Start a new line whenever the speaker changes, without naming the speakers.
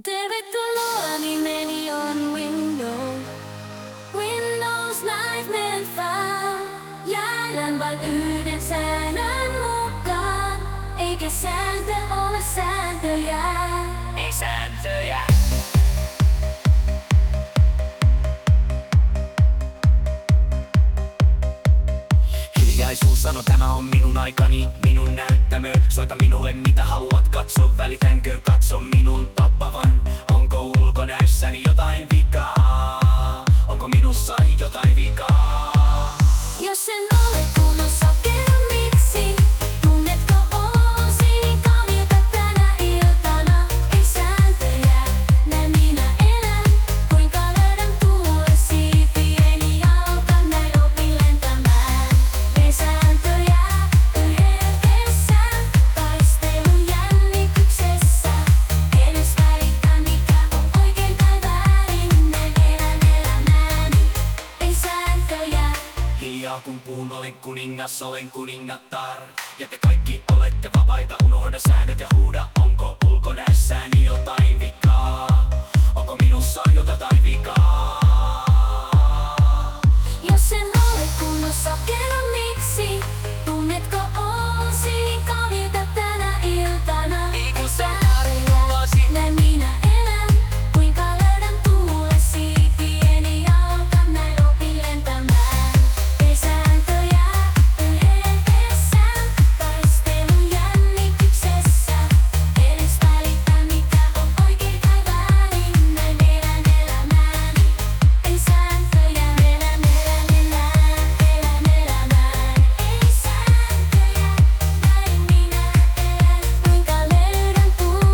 Tervetuloa, nimeni on Windows. Windows Nightmare File. Jäädään vain yhden säännön mukaan. Eikä sääntö ole sääntöjä. Ei sääntöjä.
Hiljaisuus sano, tämä on minun aikani, minun näyttämö. Soita minulle mitä haluat, katso, välitänkö, katso minun tappavan. Onko ulkonäössäni jotain vikaa? Onko minussa jotain vikaa?
Jos en ole kunnossa, kerro miksi. Tunnetko olosi kauniilta tänä iltana? Ei sääntöjä, näin minä elän. Kuinka löydän tuosi pieni jalka, näin opin lentämään. Ei sääntöjä, yhdessä, taistelun jännityksessä. Edes välitä mikä on oikein tai väärin, näin elän elämääni. Ei sääntöjä.
Hiljaa kun puhun, olen kuningas, olen kuningatar. Ja te kaikki olette vapaita, unohda säännöt ja huuda, onko ulkonäössä